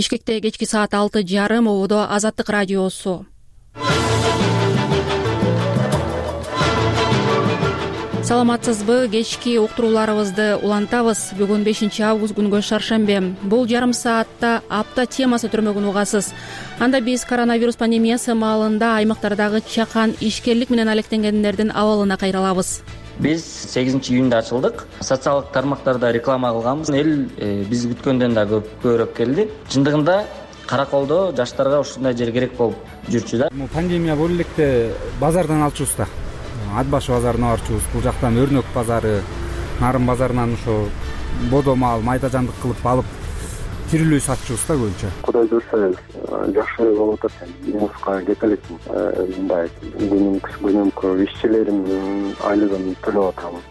Бишкекте кечки саат 6:30 ободо Азаттык радиосу. Саламатсызбы? Кечки уктурууларыбызды улантабыз. Бүгүн 5-август күнгө шаршембе. Бул жарым саатта апта темасы түрмөгүн угасыз. Анда биз коронавирус пандемиясы маалында аймактардагы чакан ишкерлик менен алектенгендердин абалына кайрылабыз. Биз 8-июнда ачылдык. Социалдык тармактарда реклама кылганбыз. Эл биз күткөндөн да көбүрөөк келди. Чындыгында Караколдо жаштарга ушундай жер керек болуп жүрчү да. Пандемия болуп электе базардан алчубуз да. Ат башы базарына барчубуз. Бул жактан Өрнөк базары, Нарын базарынан ошо бодо мал, майда жандык кылып алып тирилүү сатчубуз да көбүнчө. Кудай көрсө жакшы болуп атат. Муска кете элекмин. Мындай күнүмкө ишчилеримдин айлыгын төлөп атабыз.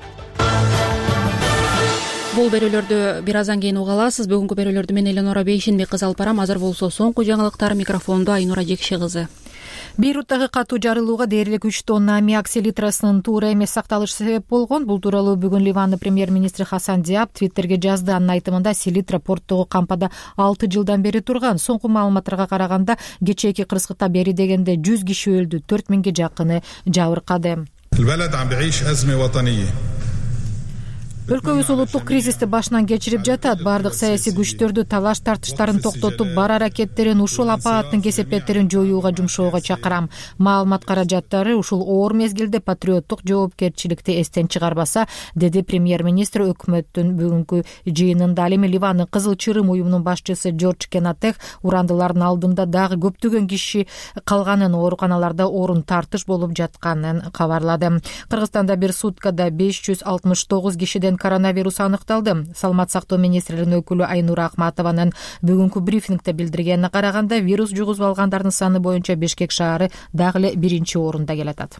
Бул берүүлөрдү бир аздан кийин уга аласыз. Бүгүнкү берүүлөрдү мен Эленора Бейшенбек кызы алып барам. Азыр болсо соңку жаңылыктар микрофондо Айнура Жекши кызы. Бейруттагы катуу жарылууга дээрлик 3 тонна аммиак селитрасынын туура эмес сакталышы себеп болгон. Бул тууралуу бүгүн Ливандын премьер-министри Хасан Диаб Твиттерге жазды. Анын айтымында селитра порттогу кампада 6 жылдан бери турган. Соңку маалыматтарга караганда кечээки кырсыкта бери дегенде 100 киши өлдү, 4000ге жакыны жабыркады. Өлкөбүз улуттук кризисти башынан кечирип жатат. Бардык саясий күчтөрдү талаш тартыштарын токтотуп, бар аракеттерин ушул апааттын кесепеттерин жоюуга жумшоого чакырам. Маалымат каражаттары ушул оор мезгилде патриоттук жоопкерчиликти эстен чыгарбаса, деди премьер-министр өкмөттүн бүгүнкү жыйынында. Ал эми Ливандын Кызыл Чырым уюмунун башчысы Джордж Кенатех урандылардын алдында дагы көптөгөн киши калганын, ооруканаларда орун тартыш болуп жатканын кабарлады. Кыргызстанда бир суткада 569 кишиден коронавирус аныкталды. Саламат сактоо министринин өкүлү Айнура Ахматованын бүгүнкү брифингде билдиргенине караганда, вирус жугузуп алгандардын саны боюнча Бишкек шаары дагы эле 1-орунда келатат.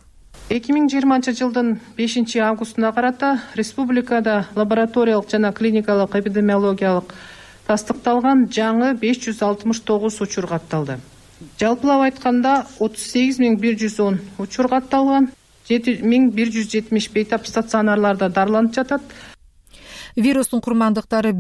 2020 5 августуна карата республикада лабораториялык жана клиникалык эпидемиологиялык тастыкталган жаңы 569 учур катталды. Жалпылап айтканда 38110 учур катталган. 7170 бейтап стационарларда дарыланып жатат. Вирустун курмандыктары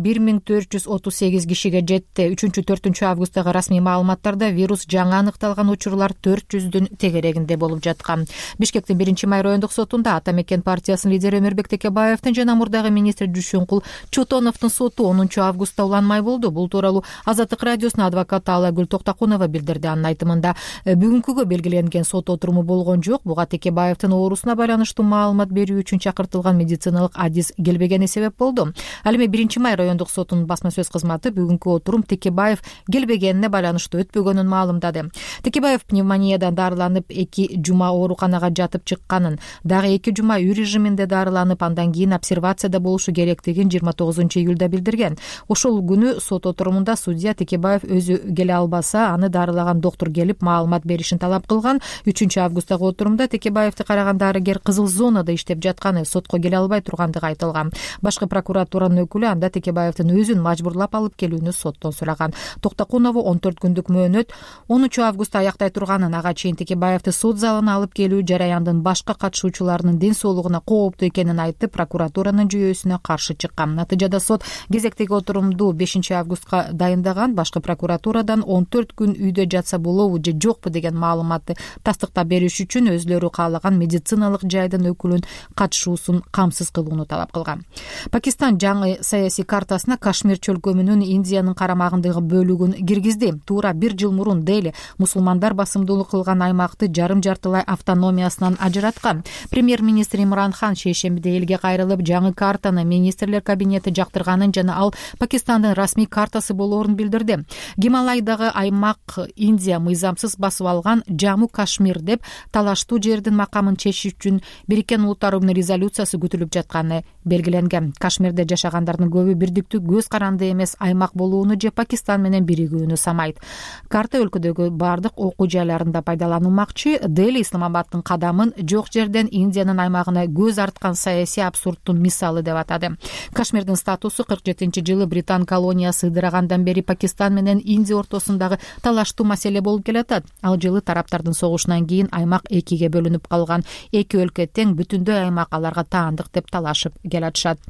1438 кишиге жетти. 3-4 августтагы расмий маалыматтарда вирус жаңы аныкталган учурлар 400дүн тегерегинде болуп жаткан. Бишкектин 1-май райондук сотунда Ата Мекен партиясынын лидери Өмөрбек Текебаевдин жана мурдагы министр Дүйшөнкул Чотоновдун соту 10 августта уланмай болду. Бул тууралуу Азаттык радиосунун адвокаты Алагүл Токтакунова билдирди. Анын айтымында бүгүнкүгө белгиленген сот отуруму болгон жок. Буга Текебаевдин оорусуна байланыштуу маалымат берүү үчүн чакыртылган медициналык адис келбегени себеп болду. Ал эми 1-май райондук сотунун басма сөз кызматы бүгүнкү отурум Текебаев келбегенине байланыштуу өтпөгөнүн маалымдады. Текебаев пневмониядан дарыланып 2 жума ооруканага жатып чыкканын, дагы 2 жума үй режиминде дарыланып, андан кийин обсервацияда болушу керектигин 29-июлда билдирген. Ошол күнү сот отурумунда судья Текебаев өзү келе албаса, аны дарылаган доктур келип маалымат беришин талап кылган. 3-августтагы отурумда Текебаевди караган дарыгер кызыл зонада иштеп жатканы, сотко келе албай тургандыгы айтылган. Башкы прокуратуранын өкүлү анда Текебаевдин өзүн мажбурлап алып келүүнү соттон сураган. Токтакунова 14 күндүк мөөнөт 10 августта аяктай турганын, ага чейин Текебаевди сот залына алып келүү жараяндын башка катышуучуларынын ден соолугуна кооптуу экенин айтып, прокуратуранын жүйөсүнө каршы чыккан. Натыйжада сот кезектеги отурумду 5 августка дайындаган. Башкы прокуратурадан 14 күн үйдө жатса болобу же жокпу деген маалыматты тастыктап бериш үчүн өзлөрү каалаган медициналык жайдын өкүлүн катышуусун камсыз кылууну талап кылган. Пакистан жаңы саясий картасына Кашмир чөлкөмүнүн Индиянын карамагындагы бөлүгүн киргизди. Туура 1 жыл мурун Дели мусулмандар басымдуулук кылган аймакты жарым-жартылай автономиясынан ажыраткан. Премьер-министр Имран Хан шейшембиде элге кайрылып, жаңы картаны министрлер кабинети жактырганын жана ал Пакистандын расмий картасы болоорун билдирди. Гималайдагы аймак Индия мыйзамсыз басып алган Жаму Кашмир деп талаштуу жердин макамын чечиш үчүн Бириккен Улуттар Уюмунун резолюциясы күтүлүп жатканы белгиленген. Кашмирде жашагандардын көбү бирдиктүү көз каранды эмес аймак болууну же Пакистан менен биригүүнү самайт. Карта өлкөдөгү бардык окуу жайларында пайдаланылмакчы. Дели Исламабаддын кадамын жок жерден Индиянын аймагына көз арткан саясий абсурдтун мисалы деп атады. Кашмирдин статусу 47-жылы Британ колониясы ыдырагандан бери Пакистан менен Индия ортосундагы талаштуу маселе болуп келатат. Ал жылы тараптардын согушунан кийин аймак экиге бөлүнүп калган. Эки өлкө тең бүтүндөй аймак аларга таандык деп талашып келатышат.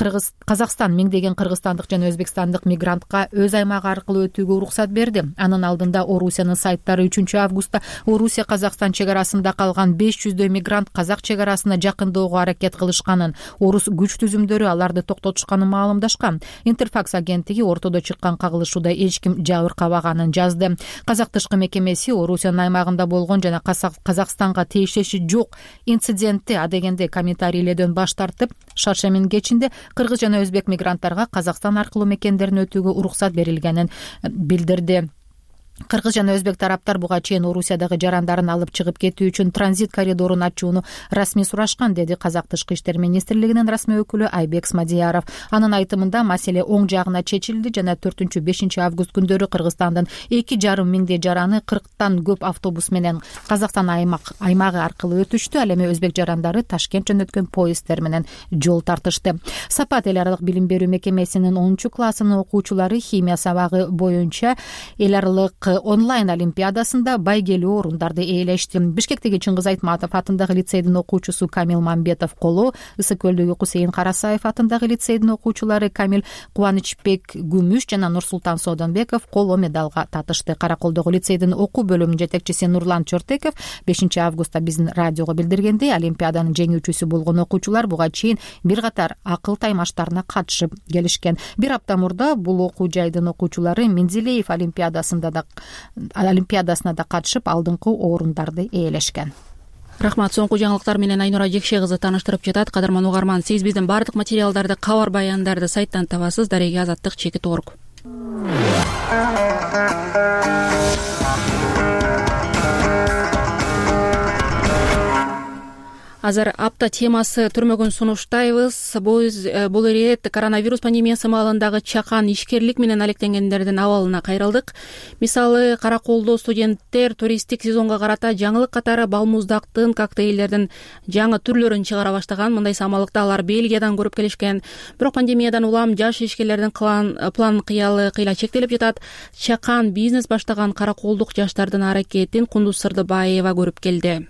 Казакстан миңдеген кыргызстандык жана өзбекстандык мигрантка өз аймагы аркылуу өтүүгө уруксат берди. Анын алдында Орусиянын сайттары 3-августта Орусия Казакстан чек арасында калган 500 мигрант казак чек арасына жакындоого аракет кылышканын, орус күч түзүмдөрү аларды токтотушканын маалымдашкан. Интерфакс агенттиги ортодо чыккан кагылышууда эч ким жабыр кабаганын жазды. Казак тышкы мекемеси Орусиянын аймагында болгон жана Казакстанга тиешеси жок инцидентти адегенде комментарийлөөдөн баш тартып, шаршембинин кечинде кыргыз жана өзбек мигранттарга Казакстан аркылуу мекендерин өтүүгө уруксат берилгенин билдирди. Кыргыз жана өзбек тараптар буга чейин Орусиядагы жарандарын алып чыгып кетүү үчүн транзит коридорун ачууну расмий сурашкан, деди Казак тышкы иштер министрлигинин расмий өкүлү Айбек Смадияров. Анын айтымында маселе оң жагына чечилди жана 4-5 август күндөрү Кыргызстандын 2,5 миңдей жараны 40тан көп автобус менен Казакстан аймагы аркылуу өтүштү. Ал эми өзбек жарандары Ташкент жөнөткөн поезддер менен жол тартышты. Сапат эл аралык билим берүү мекемесинин 10-классынын окуучулары химия сабагы боюнча эл аралык онлайн олимпиадасында байгелүү орундарды ээлешти. Бишкектеги Чыңгыз Айтматов атындагы лицейдин окуучусу Камил Мамбетов коло, Ысык көлдөгү Кусейин Карасаев атындагы лицейдин окуучулары Камил Кубанычбек күмүш жана Нурсултан Содонбеков коло медалга татышты. Караколдогу лицейдин окуу бөлүмүнүн жетекчиси Нурлан Чортеков 5-августта биздин радиого билдиргендей, олимпиаданын жеңүүчүсү болгон окуучулар буга чейин бир катар акыл таймаштарына катышып келишкен. Бир апта мурда бул окуу жайдын окуучулары Менделеев олимпиадасына да катышып алдыңкы орундарды ээлешкен. Рахмат. Соңку жаңылыктар менен Айнура Жекше кызы тааныштырып жатат. Кадырман угарман, сиз биздин бардык материалдарды, кабар баяндарды сайттан табасыз. Дареге Азаттык @. Азыр апта темасы түрмөгүн сунуштайбыз. Бул ирет коронавирус пандемиясы маалындагы чакан ишкерлик менен алектенгендердин абалына кайрылдык. Мисалы, Караколдо студенттер туристтик сезонго карата жаңылык катары балмуздактын, коктейлдердин жаңы түрлөрүн чыгара баштаган. Мындай самалыкты алар Бельгиядан көрүп келишкен. Бирок пандемиядан улам жаш ишкерлердин план кыялы кыйла чектелип жатат. Чакан бизнес баштаган караколдук жаштардын аракетин Кундуз Сырдыбаева көрүп келди.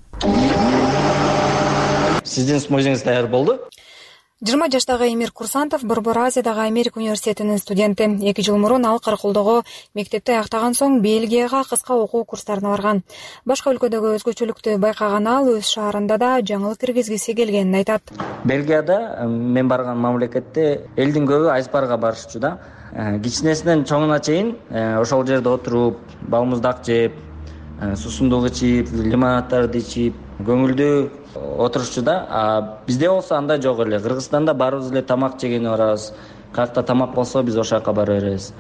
Сиздин смузиңиз даяр болду? 20 жаштагы Эмир Курсантов Борбор Азиядагы Америка университетинин студенти. 2 жыл мурун ал Караколдогу мектепти аяктаган соң Бельгияга кыска окуу курстарына барган. Башка өлкөдөгү өзгөчөлүктү байкаган ал өз шаарында да жаңылык киргизгиси келгенин айтат. Бельгияда мен барган мамлекетте элдин көбү айсбарга барышчу да. Кичинесинен чоңуна чейин ошол жерде отуруп, балмуздак жеп, сусундук ичип, лимонадтарды ичип, көңүлдүү отурушчу да. Бизде болсо андай жок эле. Кыргызстанда барыбыз эле тамак жегени барабыз. Каякта тамак болсо биз ошол жака бара беребиз.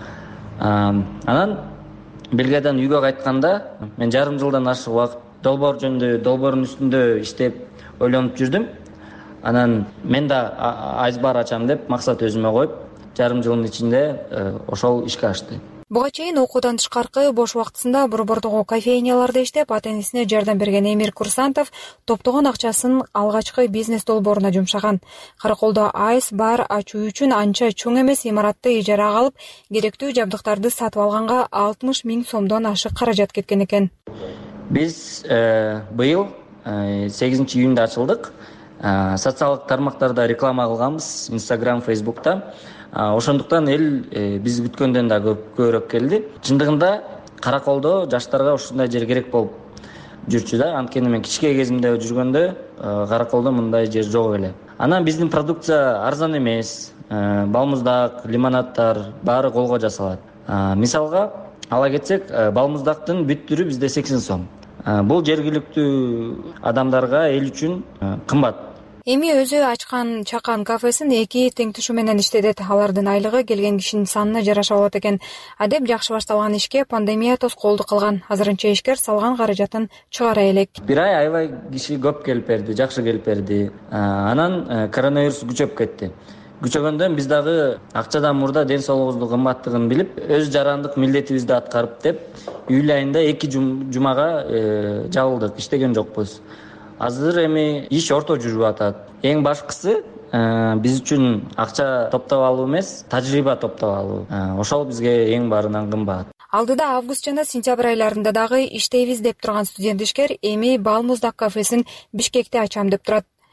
Анан Бельгиядан үйгө кайтканда мен жарым жылдан ашык убакыт долбоордун үстүндө иштеп ойлонуп жүрдүм. Анан мен да айсбар ачам деп максат өзүмө коюп, жарым жылдын ичинде ошол ишке ашты. Буга чейин окуудан тышкаркы бош убактысында борбордогу кофейняларда иштеп, ата-энесине жардам берген Эмир Курсантов топтогон акчасын алгачкы бизнес долбооруна жумшаган. Караколдо айс бар ачуу үчүн анча чоң эмес имаратты ижарага алып, керектүү жабдыктарды сатып алганга 60 000 сомдон ашык каражат кеткен экен. Биз быйыл 8-июнда ачылдык. Социалдык тармактарда реклама кылганбыз, Instagram, Facebook'ta. Ошондуктан эл биз күткөндөн да көбүрөөк келди. Чындыгында Караколдо жаштарга ушундай жер керек болуп жүрчү да. Анткени мен кичке кезимде жүргөндө Караколдо мындай жер жок эле. Анан биздин продукция арзан эмес. Балмуздак, лимонадтар баары колго жасалат. Мисалга ала кетсек, балмуздактын бүт түрү бизде 80 сом. Бул жергиликтүү адамдарга, эл үчүн кымбат. Эми өзү ачкан чакан кафесин 2 теңтүшү менен иштедет. Алардын айлыгы келген кишинин санына жараша болот экен. Адеп жакшы башталган ишке пандемия тоскоолдук кылган. Азырынча ишкер салган каражатын чыгара элек. Бир ай аябай киши көп келип берди, жакшы келип берди. Анан коронавирус күчөп кетти. Күчөгөндөн биз дагы акчадан мурда ден соолугубуздун кымбаттыгын билип, өз жарандык милдетибизди аткарып деп, июль айында 2 жумага жабылдык, иштеген жокпуз. Азыр эми иш орто жүрүп атат. Эң башкысы биз үчүн акча топтоп алуу эмес, тажрыйба топтоп алуу. Ошол бизге эң баарынан кымбат. Алдыда август жана сентябрь айларында дагы иштейбиз деп турган студент ишкер эми балмуздак кафесин Бишкекте ачам деп турат.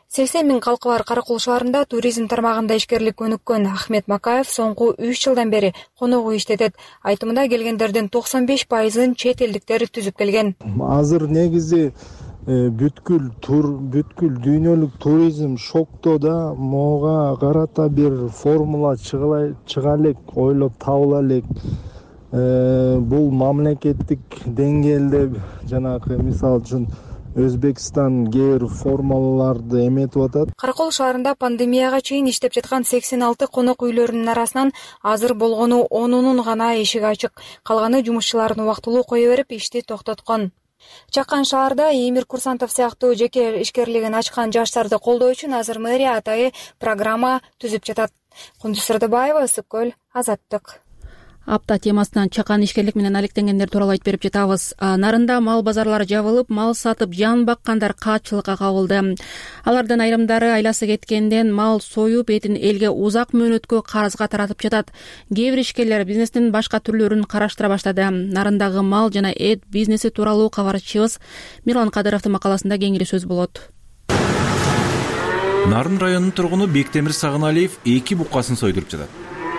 80 000 калкы бар Каракол шаарында туризм тармагында ишкерлик өнүккөн Ахмет Макаев соңку 3 жылдан бери конок үй иштетет. Айтымында келгендердин 95%-ын чет элдиктер түзүп келген. Азыр негизи бүткүл дүйнөлүк туризм шокто да, мага карата бир формула чыга элек, ойлоп табыла элек. Бул мамлекеттик деңгээлде жанагы мисалы үчүн Өзбекстан кээ бир формулаларды эметип атат. Каракол шаарында пандемияга чейин иштеп жаткан 86 конок үйлөрүнүн арасынан азыр болгону 10-унун гана эшиги ачык. Калганы жумушчуларын убактылуу кое берип ишти токтоткон. Чакан шаарда Эмир Курсантов сыяктуу жеке ишкерлигин ачкан жаштарды колдоо үчүн азыр мэрия атайы программа түзүп жатат. Кундуз Сырдыбаева, Ысык көл, Азаттык. Апта темасынан чакан ишкерлик менен алектенгендер тууралуу айтып берип жатабыз. Нарында мал базарлары жабылып, мал сатып жан баккандар каатчылыкка кабылды. Алардын айрымдары айласы кеткенден мал союп, этин элге узак мөөнөткө карызга таратып жатат. Кээ бир ишкерлер бизнестин башка түрлөрүн караштыра баштады. Нарындагы мал жана эт бизнеси тууралуу кабарчыбыз Мирлан Кадыровдун макаласында кеңири сөз болот. Нарын районунун тургуну Бектемир Сагыналиев 2 букасын сойдуруп жатат.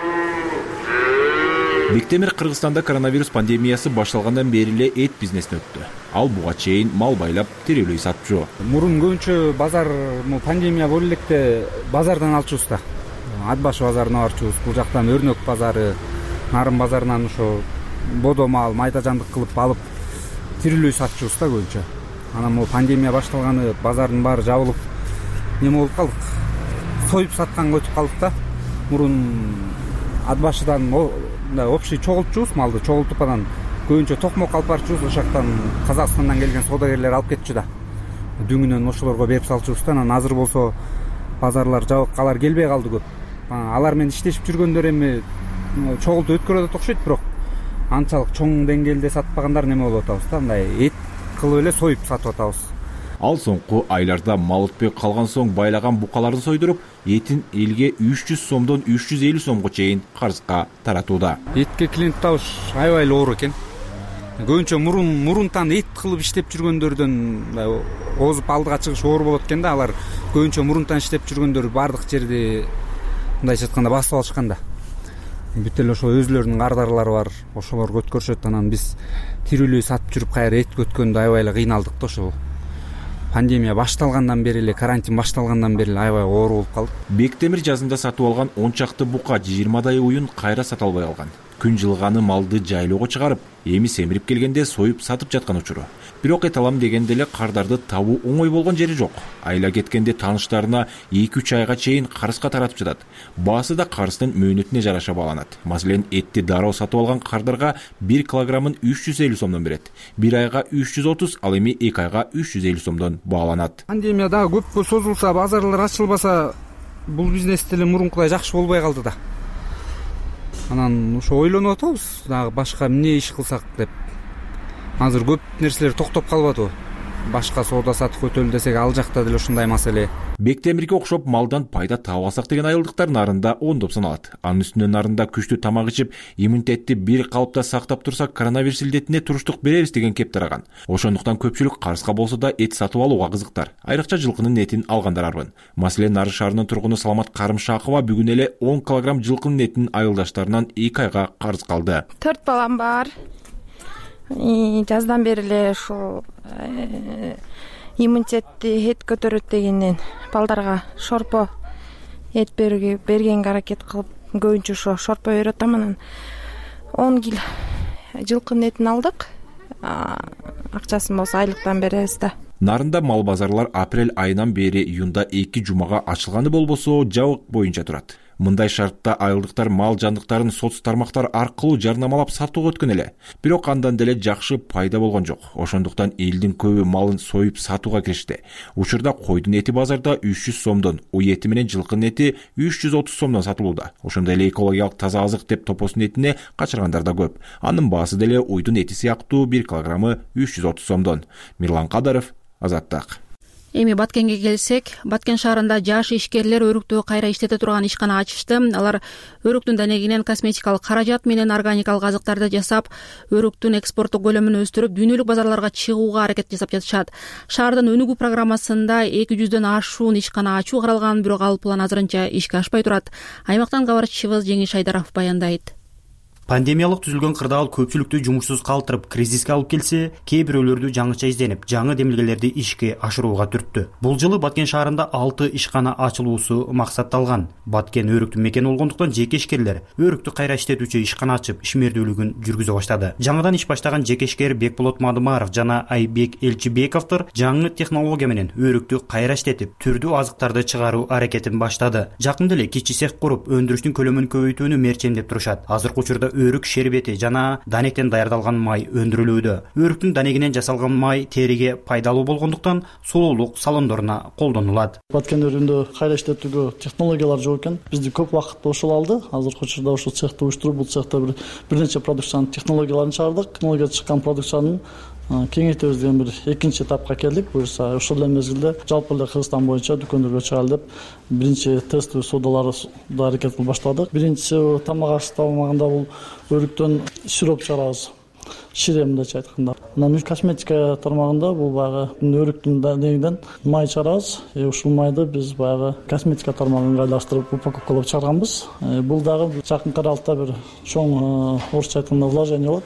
Бектемир Кыргызстанда коронавирус пандемиясы башталгандан бери эле эт бизнесине өттү. Ал буга чейин мал байлап, тирелүү сатчу. Мурун көбүнчө базар пандемия боло электе базардан алчубуз да. Ат башы базарына барчубуз. Бул жактан Өрнөк базары, Нарын базарынан ошо бодо мал, майда жандык кылып алып, тирелүү сатчубуз да көбүнчө. Анан бул пандемия башталганы базардын баары жабылып, неме болуп калдык. Союп сатканга өтүп калдык да. Мурун ат башыдан общий чогултчубуз, малды чогултуп анан көбүнчө токмок алып барчубуз. Ошол жактан Казакстандан келген соодагерлер алып кетчү да. Дүңүнөн ошолорго берип салчубуз да. Анан азыр болсо базарлар жабык, алар келбей калды көп. Алар менен иштешип жүргөндөр эми чогултуп өткөрүп атат окшойт, бирок анчалык чоң деңгээлде сатпагандар неме болуп атабыз да. Мындай эт кылып эле союп сатып атабыз. Ал соңку айларда мал өтпөй калган соң байлаган букаларын сойдуруп, этин элге 300 сомдон 350 сомго чейин карызга таратууда. Этке клиент табыш аябай эле оор экен. Көбүнчө мурунтан эт кылып иштеп жүргөндөрдөн озуп алдыга чыгыш оор болот экен да. Алар көбүнчө мурунтан иштеп жүргөндөр бардык жерди мындайча айтканда басып алышкан да. Бүт эле ошо өзүлөрүнүн кардарлары бар, ошолорго өткөрүшөт. Анан биз тирелүү сатып жүрүп кайра эт өткөндө аябай эле кыйналдык да. Ошол пандемия башталгандан бери эле, карантин башталгандан бери эле аябай оор болуп калдык. Бектемир жазында сатып алган 10 чакты бука 20дай уюн кайра сата албай калган. Күн жылганы малды жайлоого чыгарып, эми семирип келгенде союп сатып жаткан учуру. Бирок эт алам дегенде эле кардарды табуу оңой болгон жери жок. Айла кеткенде тааныштарына 2-3 айга чейин карызга таратып жатат. Баасы да карыздын мөөнөтүнө жараша бааланат. Маселен, этти дароо сатып алган кардарга 1 килограммын 350 сомдон берет. 1 айга 330, ал эми 2 айга 350 сомдон бааланат. Пандемия дагы көпкө созулса, базарлар ачылбаса, бул бизнес деле мурункудай жакшы болбой калды да. Анан ошо ойлонуп атабыз, дагы башка эмне иш кылсак деп. Азыр көп нерселер токтоп калбадыбы? Башка соода сатып өтөлү десек, ал жакта деле ушундай маселе. Бектемирге окшоп малдан пайда таба алсак деген айылдыктар Нарында ондоп саналат. Анын үстүнө Нарында күчтүү тамак ичип, иммунитетти бир калыпта сактап турсак, коронавирус илдетине туруштук беребиз деген кеп тараган. Ошондуктан көпчүлүк карызга болсо да эт сатып алууга кызыктар. Айрыкча жылкынын этин алгандар арбын. Маселен, Нарын шаарынын тургуну Саламат Карымшакова бүгүн эле 10 килограмм жылкынын этин айылдаштарынан 2 айга карыз калды. 4 балам бар. Жаздан бери эле ушул иммунитетти эт көтөрөт дегенден балдарга шорпо эт бергенге аракет кылып, көбүнчө ошо шорпо берип атам. Анан 10 кил жылкынын этин алдык. Акчасын болсо айлыктан беребиз да. Нарында мал базарлар апрель айынан бери июнда 2 жумага ачылганы болбосо жабык боюнча турат. Мындай шартта айылдыктар мал жандыктарын соц тармактар аркылуу жарнамалап сатууга өткөн эле. Бирок андан деле жакшы пайда болгон жок. Ошондуктан элдин көбү малын союп сатууга киришти. Учурда койдун эти базарда 300 сомдон, уй эти менен жылкынын эти 330 сомдон сатылууда. Ошондой эле экологиялык таза азык деп топосун этине качыргандар да көп. Анын баасы деле уйдун эти сыяктуу 1 килограммы 330 сомдон. Мирлан Кадыров, Азаттык. Эми Баткенге келсек, Баткен шаарында жаш ишкерлер өрүктү кайра иштете турган ишкана ачышты. Алар өрүктүн данегинен косметикалык каражат менен органикалык азыктарды жасап, өрүктүн экспорттук көлөмүн өстүрүп, дүйнөлүк базарларга чыгууга аракет жасап жатышат. Шаардын өнүгүү программасында 200дөн ашуун ишкана ачуу каралган, бирок ал план азырынча ишке ашпай турат. Аймактан кабарчыбыз Жеңиш Айдаров баяндайт. Пандемиялык түзүлгөн кырдаал көпчүлүктү жумушсуз калтырып, кризиске алып келсе, кээ бирөөлөрдү жаңыча изденип, жаңы демилгелерди ишке ашырууга түрттү. Бул жылы Баткен шаарында 6 ишкана ачылуусу максатталган. Баткен өрүктүн мекени болгондуктан жеке ишкерлер өрүктү кайра иштетүүчү ишкана ачып, ишмердүүлүгүн жүргүзө баштады. Жаңыдан иш баштаган жеке ишкер Бекболот Мадымаров жана Айбек Элчибековдор жаңы технология менен өрүктү кайра иштетип, түрдүү азыктарды чыгаруу аракетин баштады. Жакында эле кичи цех куруп, өндүрүштүн көлөмүн көбөйтүүнү мерчемдеп турушат. Азыркы учурда өрүк шербети жана данектен даярдалган май өндүрүлүүдө. Өрүктүн данегинен жасалган май териге пайдалуу болгондуктан сулуулук салондоруна колдонулат. Баткен өрүндө кайра иштетүүгө технологиялар жок экен. Бизди көп убакытты ошол алды. Азыркы учурда ушул цехти уюштуруп, бул цехте бир нече продукциянын технологияларын чыгардык. Технология чыккан продукциянын кеңейтебиз деген бир экинчи этапка келдик. Буюрса, ошол эле мезгилде жалпы эле Кыргызстан боюнча дүкөндөргө чыгалы деп биринчи тесттүү соодаларды аракет кылып баштадык. Биринчиси тамак аш тармагында бул өрүктөн сироп чыгарабыз. Шире мындайча айтканда. Анан косметика тармагында бул баягы өрүктүн данегинен май чыгарабыз. Ушул майды биз баягы косметика тармагын ыңгайлаштырып упаковкалап чыгарганбыз. Бул дагы жакынкы аралыкта бир чоң орусча айтканда вложение болот.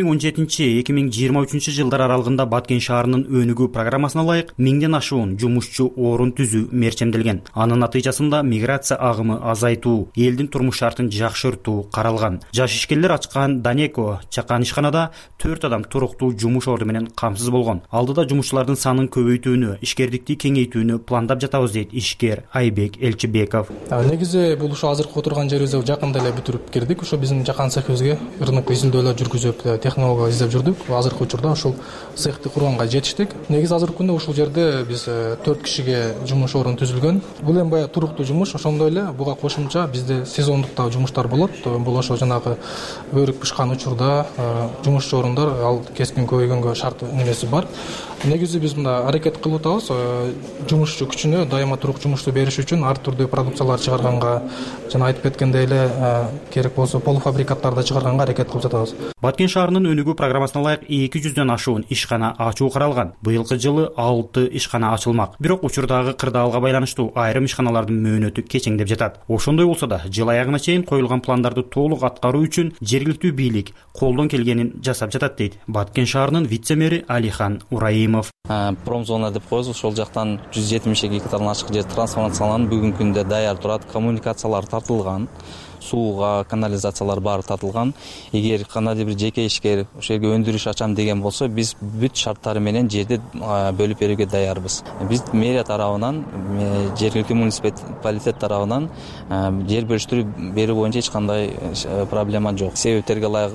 2017-2023 жылдар аралыгында Баткен шаарынын өнүгүү программасына ылайык 1000ден ашуун жумушчу орун түзүү мерчемделген. Анын натыйжасында миграция агымы азайтуу, элдин турмуш шартын жакшыртуу каралган. Жаш ишкерлер ачкан Данеко чакан ишканада 4 адам туруктуу жумуш орду менен камсыз болгон. Алдыда жумушчулардын санын көбөйтүүнү, ишкердикти кеңейтүүнү пландап жатабыз дейт ишкер Айбек Элчибеков. Негизи бул ушу азыркы отурган жерибизде жакында эле бүтүрүп кирдик. Ошо биздин жакан цехибизге рынок изилдөөлөр жүргүзүп, технология издеп жүрдүк. Азыркы учурда ушул цехти курганга жетиштик. Негизи азыркы күндө ушул жерде биз 4 кишиге жумуш орун түзүлгөн. Бул эми баягы туруктуу жумуш, ошондой эле буга кошумча бизде сезондук да жумуштар болот. Бул ошо жанагы өрүк бышкан учурда жумушчу орундар ал кескин көбөйгөнгө шарт немеси бар. Негизи биз мында аракет кылып атабыз. Жумушчу күчүнө дайыма турук жумушту бериш үчүн ар түрдүү продукциялар чыгарганга, жана айтып кеткендей эле керек болсо полуфабрикаттарды чыгарганга аракет кылып жатабыз. Баткен шаарынын өнүгүү программасына ылайык 200дөн ашуун ишкана ачуу каралган. Быйылкы жылы 6 ишкана ачылмак. Бирок учурдагы кырдаалга байланыштуу айрым ишканалардын мөөнөтү кечеңдеп жатат. Ошондой болсо да, жыл аягына чейин коюлган пландарды толук аткаруу үчүн жергиликтүү бийлик колдон келгенин жасап жатат дейт Баткен шаарынын вице-мэри Алихан Ураимов. Промзона деп коебуз, ошол жактан 172 гектардын ачык жер трансформацияланып, бүгүнкү күндө даяр турат, коммуникациялар тартылган. Сууга, канализациялар баары тартылган. Эгер кандайдыр бир жеке ишкер ошол жерге өндүрүш ачам деген болсо, биз бүт шарттары менен жерди бөлүп берүүгө даярбыз. Биз мэрия тарабынан, жергиликтүү муниципалитет тарабынан жер бөлүштүрүп берүү боюнча эч кандай проблема жок. Себептерге ылайык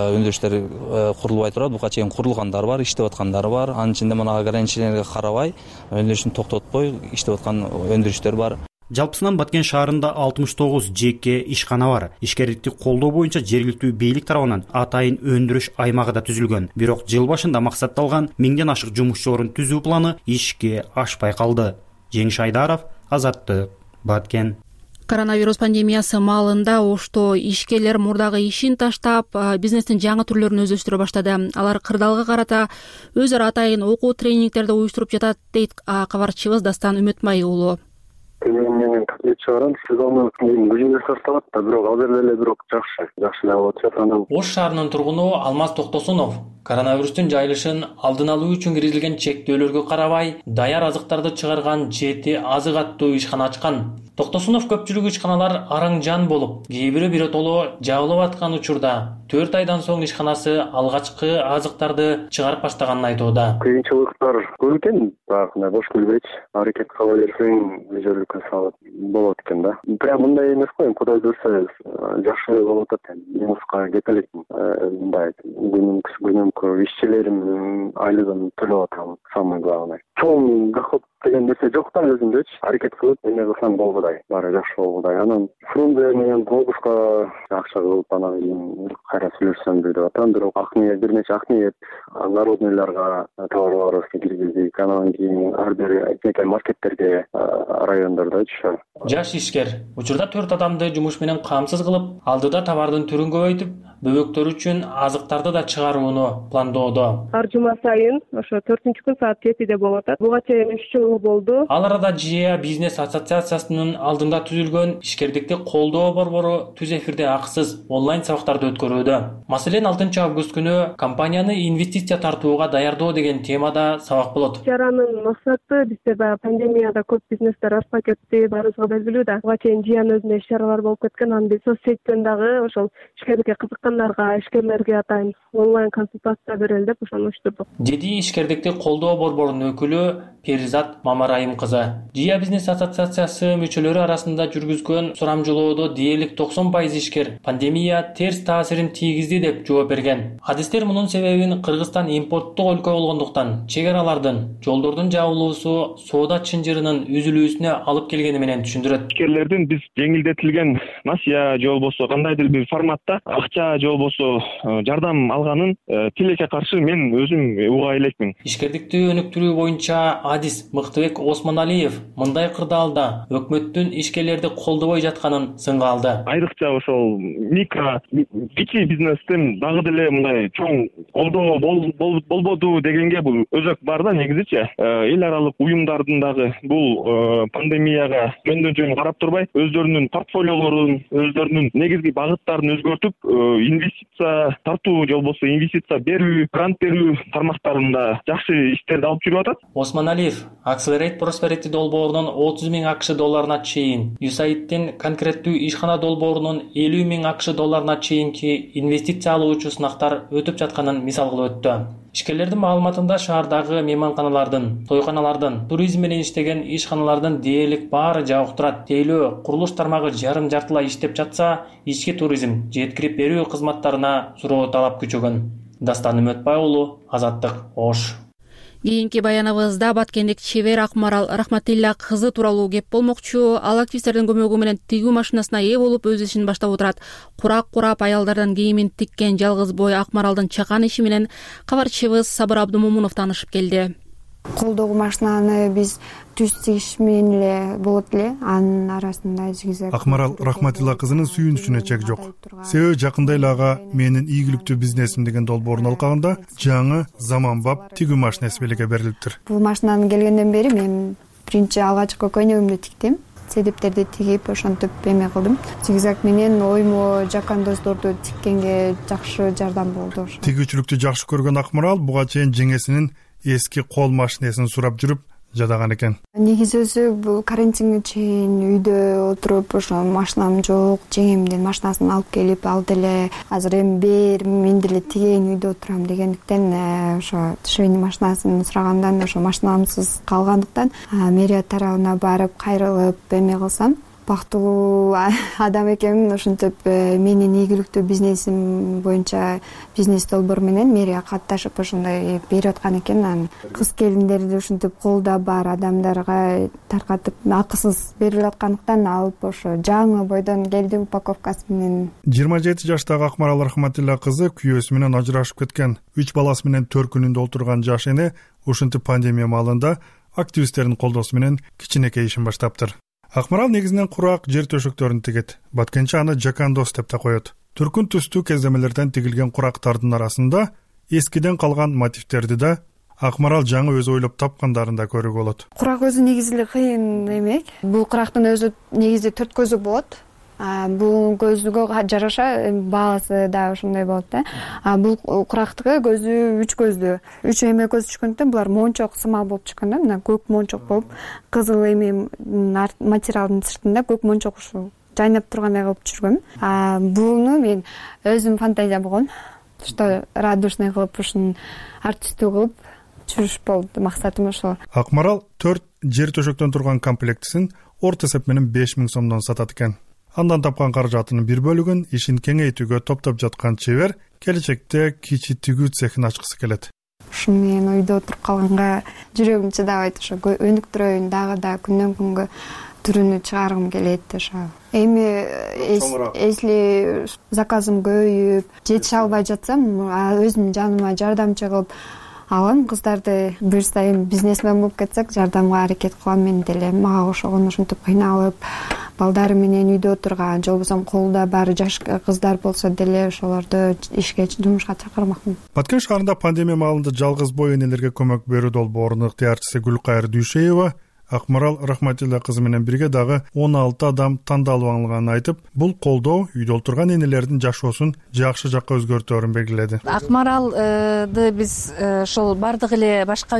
өндүрүштөр курулбай турат, буга чейин курулгандары бар, иштеп аткандары бар. Анын ичинде мына ограниченияларга карабай, өндүрүшүн токтотпой иштеп аткан өндүрүштөр бар. Жалпысынан Баткен шаарында 69 жеке ишкана бар. Ишкердикти колдоо боюнча жергиликтүү бийлик тарабынан атайын өндүрүш аймагы да түзүлгөн. Бирок жыл башында максатталган 1000ден ашык жумушчу орун түзүү планы ишке ашпай калды. Жеңиш Айдаров, Азаттык, Баткен. Коронавирус пандемиясы маалында Ошто ишкерлер мурдагы ишин таштап, бизнестин жаңы түрлөрүн өздөштүрө баштады. Алар кырдаалга карата өзара атайын окуу тренингтерди уюштуруп жатат дейт кабарчыбыз Дастан Үмөтмай уулу. Менен катет чыгарам, сезонун күнүнө сарталат да, бирок азыр эле жакшы эле болот анан. Ош шаарынын тургуну Алмаз Токтосунов коронавирустун жайылышын алдын алуу үчүн киргизилген чектөөлөргө карабай, даяр азыктарды чыгарган жети азык аттуу ишкана ачкан. Токтосунов көпчүлүк ишканалар араң жан болуп, кээ бири биротоло жабылып аткан учурда 4 айдан соң ишканасы алгачкы азыктарды чыгарып баштаганын айтууда. Кыйынчылыктар көп экен, баягы бош келбейт, аракет кыла берсең өзгөлүккө салып болот экен да. Прям мындай эмес го, Кудай көрсө жакшы болуп атат. Муска кете элекмин. Мындай күнөмкө ишчилерим айлыгын төлөп атам, самый главный. Чоң доход деген нерсе жок да өзүмдөчү. Аракет кылып, эмне кылсам болбудай, баары жакшы болбудай. Анан фрунзе менен глобуска акча кылып, анан кайра сүйлөшсөмбү деп атам. Бирок бир нече ак ниет народныйларга товарларыбызды киргиздик. Анан кийин ар бир кичинекей маркеттерге райондордо түшөм. Жаш ишкер учурда 4 адамды жумуш менен камсыз кылып, алдыда товардын түрүн көбөйтүп, бөбөктөр үчүн азыктарды да чыгарууну пландоодо. Ар жума сайын ошо 4-күн саат 7-де болуп атат. Буга чейин 3 жыл болду. Ал арада ЖИА бизнес ассоциациясынын алдында түзүлгөн ишкердикти колдоо борбору түз эфирде акысыз онлайн сабактарды өткөрүүдө. Маселен 6 август күнү компанияны инвестиция тартууга даярдоо деген темада сабак болот. Чаранын максаты бизде баягы пандемияда көп бизнестер ачпай кетти, баарыбызга белгилүү да. Буга чейин ЖИАнын өзүнө иш-чаралар болуп кеткен. Анан биз соц сеттен дагы ошол ишкерликке кызыккандарга, ишкерлерге атайын онлайн консультация берели деп ошону уюштурдук. Деди ишкердикти колдоо борборунун өкүлү Перизат Мамарайым кызы. ЖИА бизнес ассоциациясы мүчөлөрү арасында жүргүзгөн сурамжылоодо дээрлик 90% ишкер пандемия терс таасирин тийгизди деп жооп берген. Адистер мунун себебин Кыргызстан импорттук өлкө болгондуктан чек аралардын, жолдордун жабылуусу соода чынжырынын үзүлүүсүнө алып келгени менен түшүндүрөт. Ишкерлердин биз жеңилдетилген насыя же болбосо кандайдыр бир форматта акча же болбосо жардам алганын тилекке каршы мен өзүм уга элекмин. Ишкердикти өнүктүрүү боюнча адис Мыктыбек Осмоналиев мындай кырдаалда өкмөттүн ишкерлерди колдобой жатканын сынга алды. Айрыкча ошол микро кичи бизнестин дагы деле мындай чоң колдоо болбоду дегенге бул өзөк бар да негизичи. Эл аралык уюмдардын дагы бул пандемияга жөндөн жөн карап турбай, өздөрүнүн портфолиолорун, өздөрүнүн негизги багыттарын өзгөртүп, инвестиция тартуу же болбосо инвестиция берүү, грант берүү тармактарында жакшы иштерди алып жүрүп атат. Осмоналиев Accelerate Prosperity долбоорунун 30 000 акш долларына чейин, USAID-тин конкреттүү ишкана долбоорунун 50 000 акш долларына чейинки инвестиция алуучу сынактар өтүп жатканын мисал кылып өттү. Ишкерлердин маалыматында шаардагы мейманканалардын, тойканалардын, туризм менен иштеген ишканалардын дээрлик баары жабык турат. Тейлөө курулуш тармагы жарым-жартылай иштеп жатса, ички туризм, жеткирип берүү кызматтарына суроо талап күчөгөн. Дастан Үмөтбай уулу, Азаттык, Ош. Кийинки баяныбызда баткендик чебер Акмарал Рахматилла кызы тууралуу кеп болмокчу. Ал активисттердин көмөгү менен тигүү машинасына ээ болуп өз ишин баштап отурат. Курак курап аялдардан кийимин тиккен жалгыз бой Акмаралдын чакан иши менен кабарчыбыз Сабыр Абдумомунов таанышып келди. Колдогу машинаны биз түз тигиш менен эле болот эле, анын арасында зигзаг. Акмарал Рахматилла кызынын сүйүнүчүнө чек жок. Себеби жакында эле ага менин ийгиликтүү бизнесим деген долбоорун алганда жаңы заманбап тигүү машинасы белекке берилиптир. Бул машинанын келгенден бери мен биринчи алгачкы көйнөгүмдү тиктим. Седептерди тигип, ошентип эме кылдым. Зигзаг менен оймо жакандоздорду тиккенге жакшы жардам болду. Тигүүчүлүктү жакшы көргөн Акмарал буга чейин жеңесинин эски кол машинесин сурап жүрүп жадаган экен. Негизи өзү бул карантинге чейин үйдө отуруп, ошо машинам жок, жеңемдин машинасын алып келип, ал деле азыр эми бер мен деле тигейин үйдө отурам дегендиктен ошо швейный машинасын сурагандан ошо машинамсыз калгандыктан мэрия тарабына барып кайрылып эме кылсам, бактылуу адам экенмин. Ошентип менин ийгиликтүү бизнесим боюнча бизнес долбоор менен мэрия катташып ошондой берип аткан экен. Анан кыз келиндерди ушинтип колдо бар адамдарга таркатып акысыз берип аткандыктан алып ошо жаңы бойдон келди упаковкасы менен. 27 жаштагы Акмарал Рахматилла кызы күйөөсү менен ажырашып кеткен. 3 баласы менен төркүнүндө отурган жаш эне ушинтип пандемия маалында активисттердин колдоосу менен кичинекей ишин баштаптыр. Акмарал негизинен курак жер төшөктөрүн тигет. Баткенчи аны жакандос деп да коет. Түркүн түстүү кеземелерден тигилген курактардын арасында эскиден калган мотивтерди да Акмарал жаңы өзү ойлоп тапкандарын да көрүүгө болот. Курак өзү негизи эле кыйын эмек. Бул курактын өзү негизи 4 көзү болот. Бул көзгө жараша баасы да ошондой болот да. Бул курактыгы көзү 3 көздүү. 3 эме көз түшкөндөн булар мончок сымал болуп чыккан да, мына көк мончок болуп, кызыл эме материалдын сыртында көк мончок ушу жайнап тургандай кылып түшүргөм. Буну мен өзүм фантазия болгон. Что радушный кылып ушун артисттүү кылып түшүрүш болду максатым ошол. Акмарал 4 жер төшөктөн турган комплектисин орто эсеп менен 5000 сомдон сатат экен. Андан тапкан каражатынын бир бөлүгүн ишин кеңейтүүгө топтоп жаткан чебер келечекте кичи тигүү цехин ачкысы келет. Ушун менен үйдө отуруп калганга жүрөгүм чыдабайт, ошо өнүктүрөйүн дагы да күндөн күнгө түрүнү чыгаргым келет ошо. Эми если заказым көбөйүп жетише албай жатсам, өзүм жаныма жардамчы кылып алам кыздарды. Буюрса эми бизнесмен болуп кетсек, жардамга аракет кылам мен деле. Мага ошогон ушинтип кыйналып, балдары менен үйдө отурган, же болбосо колунда баары жаш кыздар болсо деле ошолорду ишке, жумушка чакырмакмын. Баткен шаарында пандемия маалында жалгыз бой энелерге көмөк берүү долбоорунун ыктыярчысы Гүлкайыр Дүйшеева Акмарал Рахматилла кызы менен бирге дагы 16 адам тандалып алынганын айтып, бул колдоо үйдө отурган энелердин жашоосун жакшы жакка өзгөртөөрүн белгиледи. Акмаралды биз ошол бардык эле башка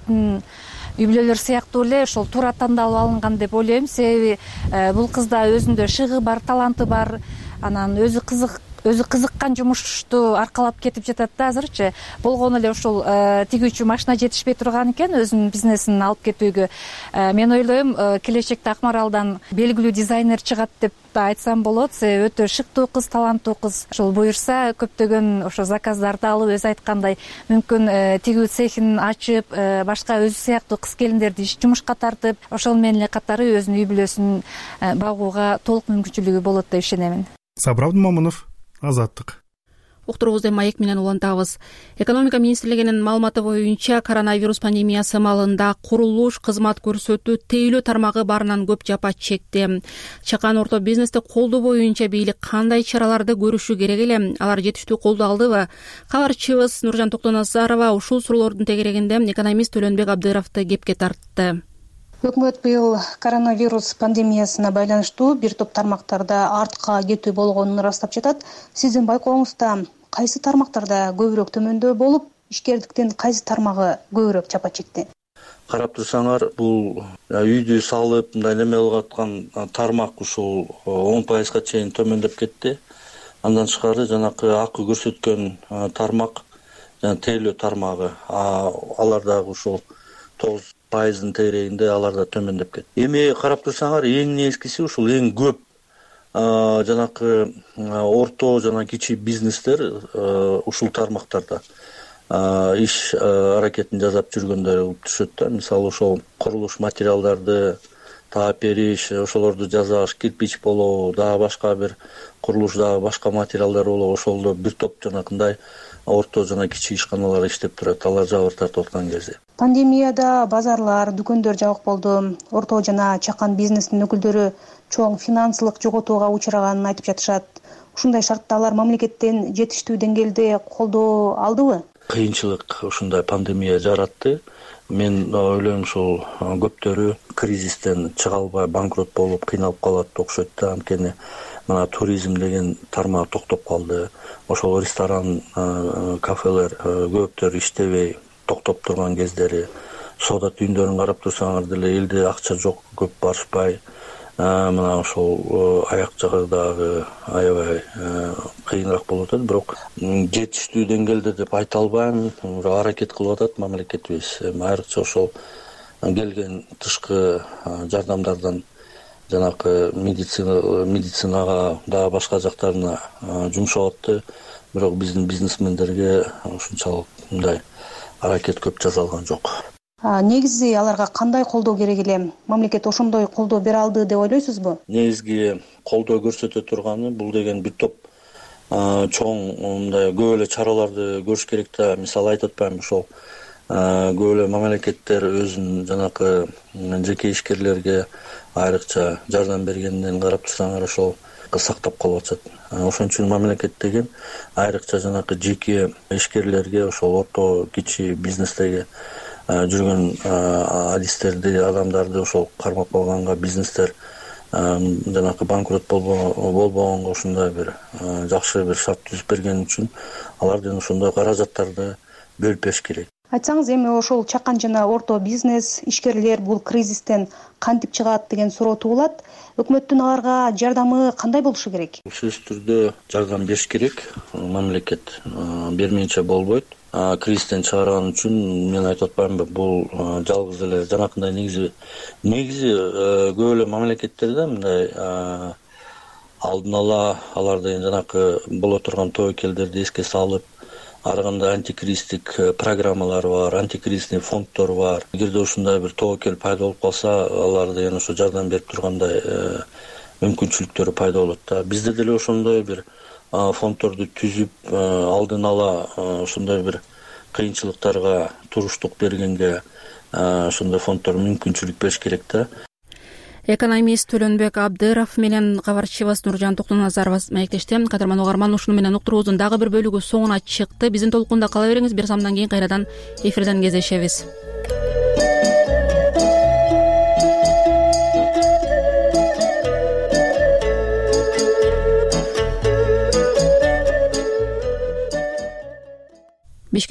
үй-бүлөлөр сыяктуу эле ошол туура тандалып алынган деп ойлойм. Себеби бул кызда өзүндө шыгы бар, таланты бар, анан өзү кызыккан жумушту аркалап кетип жатат да азырчы. Болгону эле ошол тигүүчү машина жетишпей турган экен өзүнүн бизнесин алып кетүүгө. Мен ойлойм, келечекте Акмаралдан белгилүү дизайнер чыгат деп да айтсам болот. Өтө шыктуу кыз, таланттуу кыз. Ошол буюрса көптөгөн ошо заказдарды алып, өзү айткандай, мүмкүн тигүү цехин ачып, башка өзү сыяктуу кыз келиндерди жумушка тартып, ошол менен эле катары өзүнүн үй-бүлөсүн багууга толук мүмкүнчүлүгү болот деп ишенемин. Сабыр Абдымомунов, Азаттык. Уктуруубузду маек менен улантабыз. Экономика министрлигинин маалыматы боюнча коронавирус пандемиясы маалында курулуш, кызмат көрсөтүү, тейлөө тармагы баарынан көп жапа чекти. Чакан орто бизнести колдоо боюнча бийлик кандай чараларды көрүшү керек эле? Алар жетиштүү колдоо алдыбы? Кабарчыбыз Нуржан Токтоназарова ушул суроолордун тегерегинде экономист Төлөнбек Абдыровду кепке тартты. Өкмөт быйыл коронавирус пандемиясына байланыштуу бир топ тармактарда артка кетүү болгонун ырастап жатат. Сиздин байкооңузда кайсы тармактарда көбүрөөк төмөндөө болуп, ишкердиктин кайсы тармагы көбүрөөк жапа чекти? Карап турсаңар, бул үйдү салып, мындай неме кылып аткан тармак ушул 10%га чейин төмөндөп кетти. Андан тышкары жанакы акы көрсөткөн тармак, жана тейлөө тармагы, алар дагы ушул 9% тегерегинде алар да төмөндөп кетти. Эми карап турсаңар, эң негизгиси ушул эң көп жанакы орто жана кичи бизнестер ушул тармактарда иш аракетин жасап жүргөндөр болуп түшөт да. Мисалы ошол курулуш материалдарды таап бериш, ошолорду жасаш, кирпич болобу, дагы башка бир курулуш, дагы башка материалдар болобу, ошолдо бир топ жанакындай орто жана кичи ишканалар иштеп турат. Алар жабыр тартып аткан кезде. Пандемияда базарлар, дүкөндөр жабык болду. Орто жана чакан бизнестин өкүлдөрү чоң финансылык жоготууга учраганын айтып жатышат. Ушундай шартта алар мамлекеттен жетиштүү деңгээлде колдоо алдыбы? Кыйынчылык ушундай пандемия жаратты. Мен ойлойм, ушул көптөрү кризистен чыга албай банкрот болуп кыйналып калат окшойт да. Анткени мына туризм деген тармак токтоп калды. Ошол ресторан, кафелер көптөр иштебей токтоп турган кездери, соода түйүндөрүн карап турсаңар деле элде акча жок, көп барышпай, мына ошол аяк жагы дагы аябай кыйыныраак болуп атат. Бирок жетиштүү деңгээлде деп айта албайм, аракет кылып атат мамлекетибиз. Айрыкча ошол келген тышкы жардамдардан жанакы медицинага дагы башка жактарына жумшап атты. Бирок биздин бизнесмендерге ушунчалык мындай аракет көп жасалган жок. Негизи аларга кандай колдоо керек эле? Мамлекет ошондой колдоо бере алды деп ойлойсузбу? Негизги колдоо көрсөтө турганы бул деген бир топ чоң мындай көп эле чараларды көрүш керек да. Мисалы айтып атпаймынбы, ошол көп эле мамлекеттер өзүнүн жанакы жеке ишкерлерге айрыкча жардам бергенден карап турсаңар, ошол сактап калып атышат. Ошон үчүн мамлекет деген айрыкча жанакы жеке ишкерлерге, ошол орто кичи бизнестеги жүргөн адистерди, адамдарды ошол кармап алганга, бизнестер жанакы банкрот болбогонго ушундай бир жакшы бир шарт түзүп берген үчүн алардын ошондой каражаттарды бөлүп бериш керек. Айтсаңыз, эми ошол чакан жана орто бизнес ишкерлер бул кризистен кантип чыгат деген суроо туулат. Өкмөттүн аларга жардамы кандай болушу керек? Сөзсүз түрдө жардам бериш керек. Мамлекет бермейинче болбойт. Кризистен чыгарган үчүн мен айтып атпаймынбы, бул жалгыз эле жанакындай негизи көп эле мамлекеттерде мындай алдын ала алар деген жанакы боло турган тобокелдерди эске салып, ары кандай антикризистик программалар бар, антикризисный фонддор бар. Эгерде ушундай бир тобокел пайда болуп калса, аларды эми ошо жардам берип тургандай мүмкүнчүлүктөрү пайда болот да. Бизде деле ошондой бир фонддорду түзүп, алдын ала ошондой бир кыйынчылыктарга туруштук бергенге ошондой фонддор мүмкүнчүлүк бериш керек да. Экономист Төлөнбек Абдыров менен кабарчыбыз Нуржан Токтоназарова маектешти. Кадырман угарман, ушуну менен уктуруубуздун дагы бир бөлүгү соңуна чыкты. Биздин толкунда кала бериңиз. Бир самдан кийин кайрадан эфирден кездешебиз.